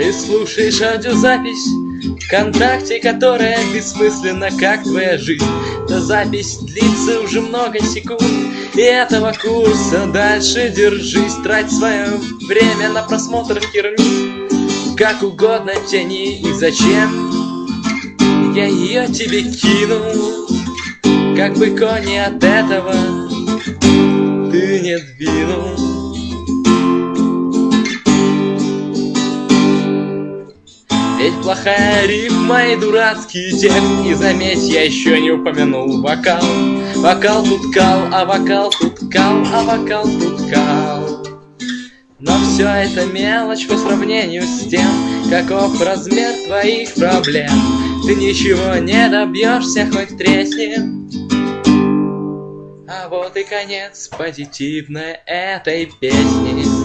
Ты слушаешь аудиозапись ВКонтакте, которая бессмысленна, как твоя жизнь. Эта запись длится уже много секунд, и этого курса дальше держись. Трать свое время на просмотр херни, как угодно тяни. И зачем я ее тебе кинул? Как бы кони от этого ты не двинул. Ведь плохая рифма и дурацкий текст. И заметь, я еще не упомянул вокал. Вокал тут кал, а вокал тут кал, а вокал тут кал. Но все это мелочь по сравнению с тем, каков размер твоих проблем. Ты ничего не добьешься, хоть тресни. А вот и конец позитивной этой песни.